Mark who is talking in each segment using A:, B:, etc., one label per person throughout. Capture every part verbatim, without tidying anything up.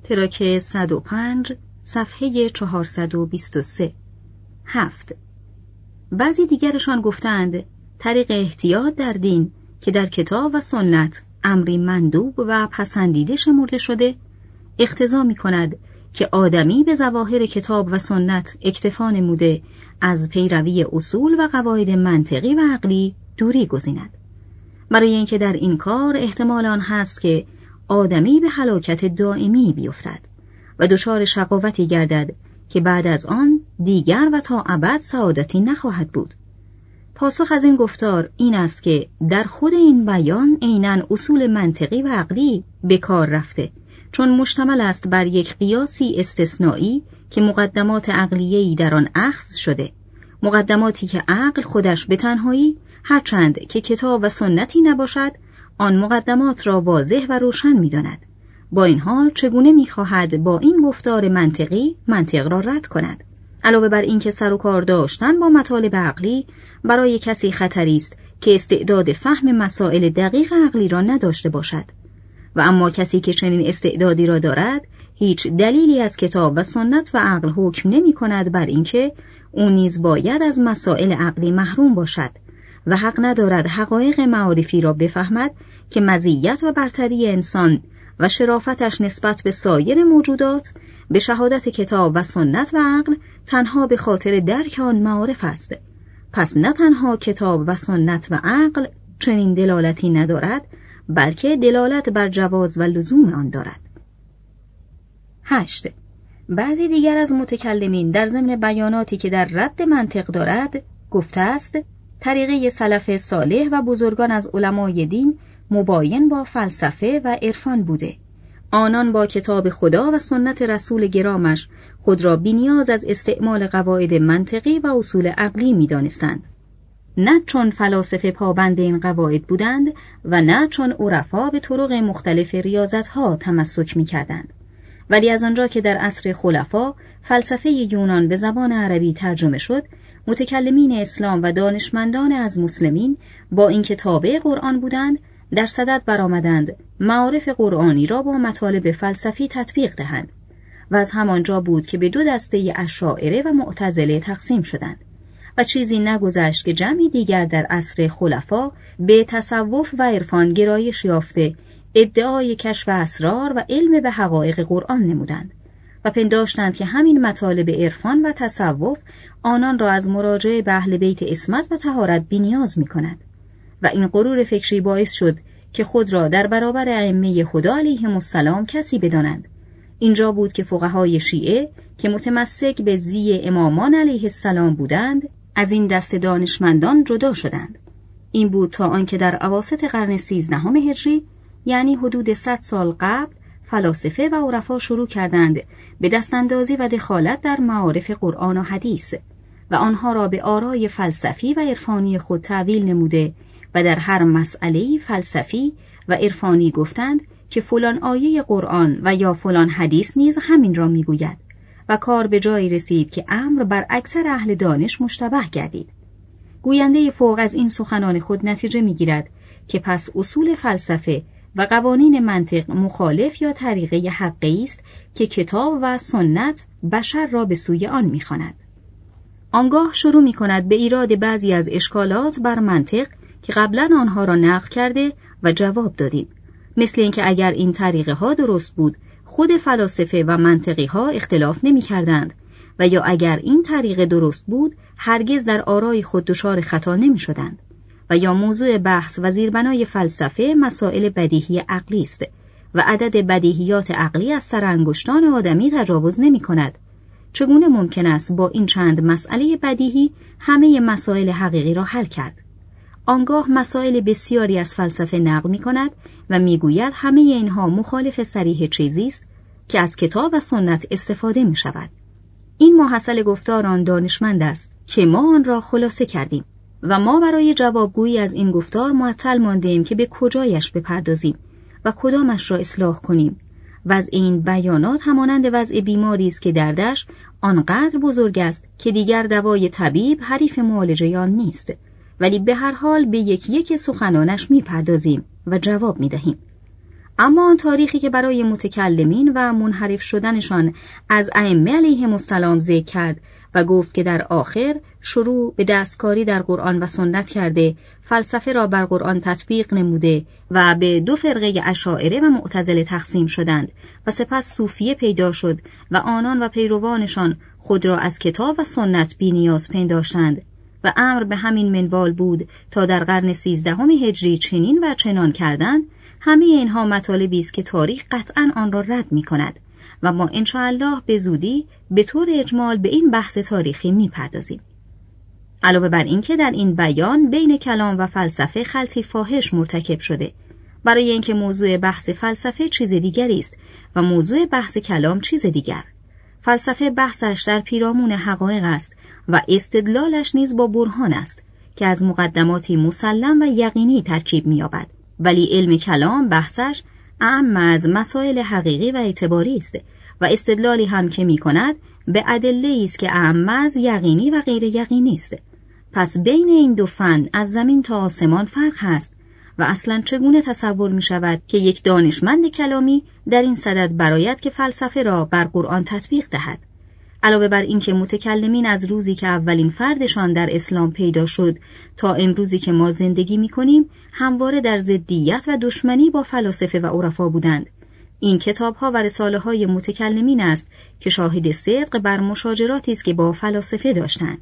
A: تراک صد و پنج صفحه چهارصد و بیست و سه. هفت. بعضی دیگرشان گفتند طریق احتیاط در دین که در کتاب و سنت امری مندوب و پسندیده شمرده شده، اقتضا می کند که آدمی به ظواهر کتاب و سنت اکتفا نموده از پیروی اصول و قواعد منطقی و عقلی دوری گزیند. برای اینکه در این کار احتمال آن هست که آدمی به هلاکت دائمی بیفتد و دچار شقاوتی گردد که بعد از آن دیگر و تا ابد سعادتی نخواهد بود. پاسخ از این گفتار این است که در خود این بیان عیناً اصول منطقی و عقلی به کار رفته، چون مشتمل است بر یک قیاسی استثنایی که مقدمات عقلیه‌ای در آن اخذ شده، مقدماتی که عقل خودش به تنهایی هرچند که کتاب و سنتی نباشد آن مقدمات را واضح و روشن می‌داند. با این حال چگونه می‌خواهد با این گفتار منطقی منطق را رد کند؟ علاوه بر این که سر و کار داشتن با مطالب عقلی برای کسی خطری است که استعداد فهم مسائل دقیق عقلی را نداشته باشد، و اما کسی که چنین استعدادی را دارد هیچ دلیلی از کتاب و سنت و عقل حکم نمی کند بر اینکه او نیز باید از مسائل عقلی محروم باشد و حق ندارد حقایق معارفی را بفهمد که مزیت و برتری انسان و شرافتش نسبت به سایر موجودات به شهادت کتاب و سنت و عقل تنها به خاطر درک آن معارف است. پس نه تنها کتاب و سنت و عقل چنین دلالتی ندارد، بلکه دلالت بر جواز و لزوم آن دارد. هشت. بعضی دیگر از متکلمین در ضمن بیاناتی که در رد منطق دارد گفته است طریقه سلف صالح و بزرگان از علمای دین مباین با فلسفه و عرفان بوده. آنان با کتاب خدا و سنت رسول گرامش خود را بی‌نیاز از استعمال قواعد منطقی و اصول عقلی می‌دانستند. نه چون فلاسفه پابند این قواعد بودند و نه چون عرفا به طرق مختلف ریاضت‌ها تمسک می‌کردند، ولی از آنجا که در عصر خلفا فلسفه یونان به زبان عربی ترجمه شد، متکلمین اسلام و دانشمندان از مسلمین با اینکه تابع قرآن بودند در صدد برآمدند معارف قرآنی را با مطالب فلسفی تطبیق دهند و از همانجا بود که به دو دسته اشاعره و معتزله تقسیم شدند و چیزی نگذشت که جمعی دیگر در عصر خلفا به تصوف و عرفان گرایش یافته ادعای کشف اسرار و علم به حقایق قرآن نمودند و پنداشتند که همین مطالب عرفان و تصوف آنان را از مراجعه به اهل بیت عصمت و طهارت بی‌نیاز می‌کند و این غرور فکری باعث شد که خود را در برابر ائمه هدی علیهم السلام کسی بدانند. اینجا بود که فقهای شیعه که متمسک به زی امامان علیه السلام بودند از این دست دانشمندان جدا شدند. این بود تا آنکه در اواسط قرن سیزدهم هجری، یعنی حدود صد سال قبل، فلاسفه و عرفا شروع کردند به دستاندازی و دخالت در معارف قرآن و حدیث و آنها را به آرای فلسفی و عرفانی خود تأویل نموده و در هر مسئله‌ای فلسفی و عرفانی گفتند که فلان آیه قرآن و یا فلان حدیث نیز همین را میگوید و کار به جایی رسید که امر بر اکثر اهل دانش مشتبه گردید. گوینده فوق از این سخنان خود نتیجه میگیرد که پس اصول فلسفه و قوانین منطق مخالف یا طریقه حقی است که کتاب و سنت بشر را به سوی آن میخواند. آنگاه شروع میکند به ایراد بعضی از اشکالات بر منطق که قبلا آنها را نقل کرده و جواب دادیم، مثل اینکه اگر این طریقه ها درست بود خود فلاسفه و منطقی ها اختلاف نمی کردند و یا اگر این طریقه درست بود هرگز در آرای خود دچار خطا نمی شدند و یا موضوع بحث و زیربنای فلسفه مسائل بدیهی عقلی است و عدد بدیهیات عقلی از سر انگشتان آدمی تجاوز نمی کند. چگونه ممکن است با این چند مسئله بدیهی همه مسائل حقیقی را حل کرد؟ آنگاه مسائل بسیاری از فلسفه نقل می کند و می گوید همه اینها مخالف صریح چیزی است که از کتاب و سنت استفاده می شود. این ماحصل گفتار آن دانشمند است که ما آن را خلاصه کردیم و ما برای جوابگویی از این گفتار معطل ماندیم که به کجایش بپردازیم و کدامش را اصلاح کنیم. وضع این بیانات همانند وضع بیماری است که دردش آنقدر بزرگ است که دیگر دوای طبیب حریف معالجه آن نیست، ولی به هر حال به یکی یک سخنانش میپردازیم و جواب میدهیم. اما آن تاریخی که برای متکلمین و منحرف شدنشان از ائمه علیهم السلام ذکر کرد و گفت که در آخر شروع به دستکاری در قرآن و سنت کرده، فلسفه را بر قرآن تطبیق نموده و به دو فرقه اشاعره و معتزله تقسیم شدند و سپس صوفیه پیدا شد و آنان و پیروانشان خود را از کتاب و سنت بی نیاز پنداشتند و امر به همین منوال بود تا در قرن سیزدهم هجری چنین و چنان کردند. همه اینها مطالبی است که تاریخ قطعاً آن را رد می کند و ما انشاءالله به زودی به طور اجمال به این بحث تاریخی می پردازیم. علاوه بر این که در این بیان بین کلام و فلسفه خلطی فاحش مرتکب شده، برای اینکه موضوع بحث فلسفه چیز دیگری است و موضوع بحث کلام چیز دیگر. فلسفه بحثش در پیرامون حقایق است و استدلالش نیز با برهان است که از مقدماتی مسلم و یقینی ترکیب می‌یابد، ولی علم کلام بحثش اعم از مسائل حقیقی و اعتباری است و استدلالی هم که می‌کند به ادله است که اعم از یقینی و غیر یقینی است. پس بین این دو فن از زمین تا آسمان فرق هست و اصلاً چگونه تصور می شود که یک دانشمند کلامی در این صدد برآید که فلسفه را بر قرآن تطبیق دهد. علاوه بر این که متکلمین از روزی که اولین فردشان در اسلام پیدا شد تا امروزی که ما زندگی می کنیم همواره در ضدیت و دشمنی با فلاسفه و عرفا بودند. این کتاب‌ها و رساله‌های متکلمین است که شاهد صدق بر مشاجراتی است که با فلاسفه داشتند.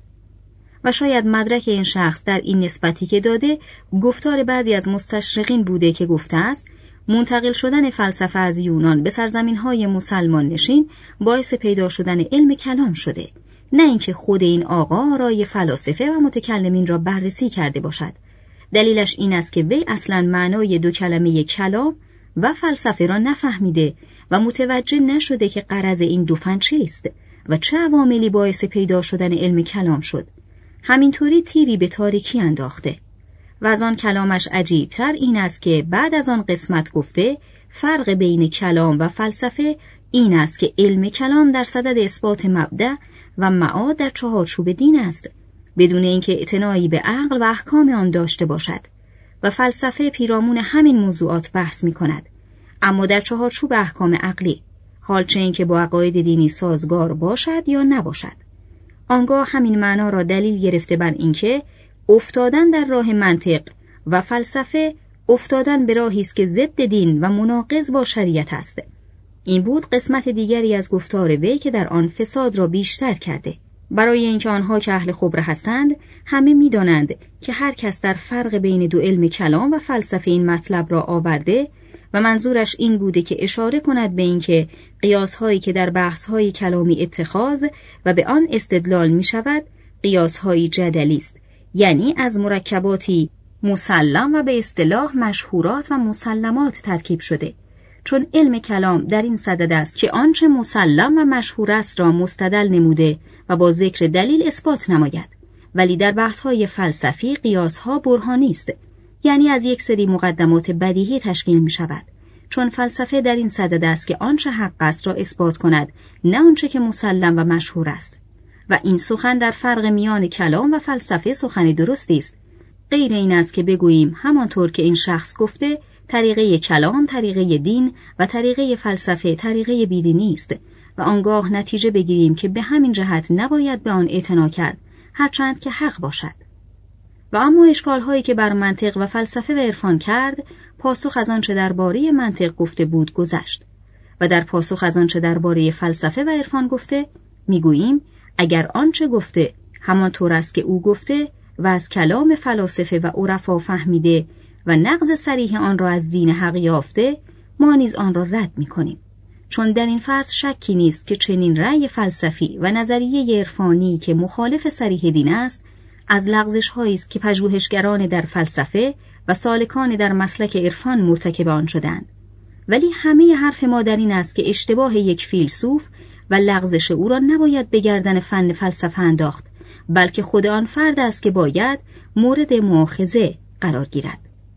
A: و شاید مدرک این شخص در این نسبتی که داده گفتار بعضی از مستشرقین بوده که گفته است منتقل شدن فلسفه از یونان به سرزمین‌های مسلمان نشین باعث پیدا شدن علم کلام شده، نه اینکه خود این آقا آرای فلاسفه و متکلمین را بررسی کرده باشد. دلیلش این است که وی اصلاً معنای دو کلمه کلام و فلسفه را نفهمیده و متوجه نشده که غرض این دو فن چیست و چه عواملی باعث پیدا شدن علم کلام شد. همینطوری تیری به تاریکی انداخته. و از آن کلامش عجیبتر این است که بعد از آن قسمت گفته فرق بین کلام و فلسفه این است که علم کلام در صدد اثبات مبدأ و معاد در چهارچوب دین است، بدون اینکه اعتنایی به عقل و احکام آن داشته باشد، و فلسفه پیرامون همین موضوعات بحث می کند، اما در چهارچوب احکام عقلی، حال چه اینکه با عقاید دینی سازگار باشد یا نباشد. آنگاه همین معنا را دلیل گرفته بر اینکه افتادن در راه منطق و فلسفه افتادن به راهی است که ضد دین و مناقض با شریعت است. این بود قسمت دیگری از گفتار وی که در آن فساد را بیشتر کرده. برای اینکه آنها که اهل خبره هستند همه می‌دانند که هر کس در فرق بین دو علم کلام و فلسفه این مطلب را آورده و منظورش این بوده که اشاره کند به اینکه قیاس‌هایی که در بحث‌های کلامی اتخاذ و به آن استدلال می‌شود قیاس‌هایی جدلی است، یعنی از مرکباتی مسلم و به اصطلاح مشهورات و مسلمات ترکیب شده، چون علم کلام در این صدد است که آنچه مسلم و مشهور است را مستدل نموده و با ذکر دلیل اثبات نماید، ولی در بحث‌های فلسفی قیاس‌ها برهانی است، یعنی از یک سری مقدمات بدیهی تشکیل می‌شود، چون فلسفه در این صدد است که آنچه حق است را اثبات کند، نه آنچه که مسلم و مشهور است. و این سخن در فرق میان کلام و فلسفه سخن درستی است. غیر این است که بگوییم همانطور که این شخص گفته طریقه کلام طریقه دین و طریقه فلسفه طریقه بیدینی است و آنگاه نتیجه بگیریم که به همین جهت نباید به آن اعتنا کرد، هرچند که حق باشد. و اما اشکال‌هایی که بر منطق و فلسفه و عرفان کرد، پاسخ از آنچه درباره منطق گفته بود گذشت و در پاسخ از آنچه درباره فلسفه و عرفان گفته میگوییم اگر آنچه گفته همانطور است که او گفته و از کلام فلاسفه و عرفا فهمیده و نقض صریح آن را از دین حق یافته، ما نیز آن را رد می‌کنیم، چون در این فرض شکی نیست که چنین رأی فلسفی و نظریه عرفانی که مخالف صریح دین است از لغزش‌هایی است که پژوهشگران در فلسفه و سالکان در مسلک عرفان مرتکب آن شدند. ولی همه حرف ما در این است که اشتباه یک فیلسوف و لغزش او را نباید به گردن فن فلسفه انداخت، بلکه خود آن فرد است که باید مورد مؤاخذه قرار گیرد.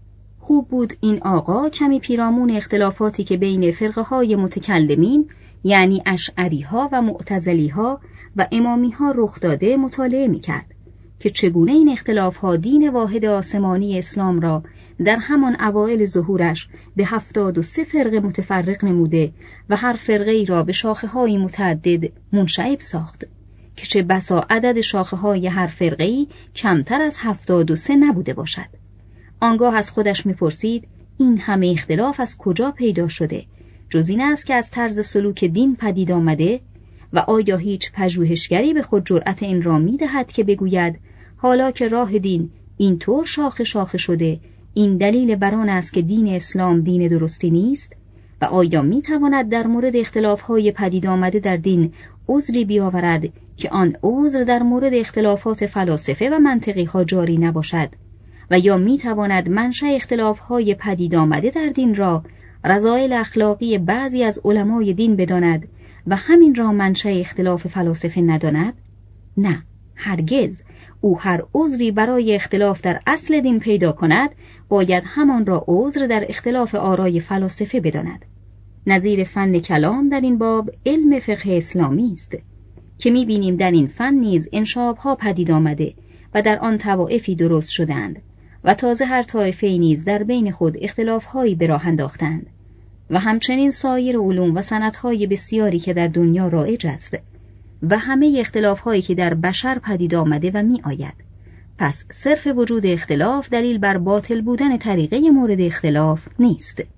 A: خوب بود این آقا کمی پیرامون اختلافاتی که بین فرقه‌های متکلمین یعنی اشعری‌ها و معتزلی‌ها و امامی‌ها رخ داده مطالعه می‌کرد که چگونه این اختلاف‌ها دین واحد آسمانی اسلام را در همان اوایل ظهورش به هفتاد و سه فرقه متفرق نموده و هر فرقه ای را به شاخه های متعدد منشعب ساخت که چه بسا عدد شاخه های هر فرقه ای کمتر از هفتاد و سه نبوده باشد. آنگاه از خودش میپرسید این همه اختلاف از کجا پیدا شده؟ جز این است که از طرز سلوک دین پدید آمده؟ و آیا هیچ پژوهشگری به خود جرأت این را می‌دهد که بگوید حالا که راه دین اینطور شاخه شاخه شده، این دلیل بر آن است که دین اسلام دین درستی نیست؟ و آیا می‌تواند در مورد اختلاف‌های پدید آمده در دین عذری بیاورد که آن عذر در مورد اختلافات فلاسفه و منطقی‌ها جاری نباشد؟ و یا می‌تواند منشأ اختلاف‌های پدید آمده در دین را رذایل اخلاقی بعضی از علمای دین بداند و همین را منشأ اختلاف فلاسفه نداند؟ نه، هرگز. او هر عذری برای اختلاف در اصل دین پیدا کند، باید همان را عذر در اختلاف آرای فلاسفه بداند. نظیر فن کلام در این باب علم فقه اسلامی است که می‌بینیم در این فن نیز انشاب‌ها پدید آمده و در آن طوائفی درست شدند و تازه هر طایفه‌ای نیز در بین خود اختلاف‌هایی به راه انداختند و همچنین سایر علوم و صنعت‌های بسیاری که در دنیا رایج است و همه اختلاف‌هایی که در بشر پدید آمده و می آید. پس صرف وجود اختلاف دلیل بر باطل بودن طریقه مورد اختلاف نیست.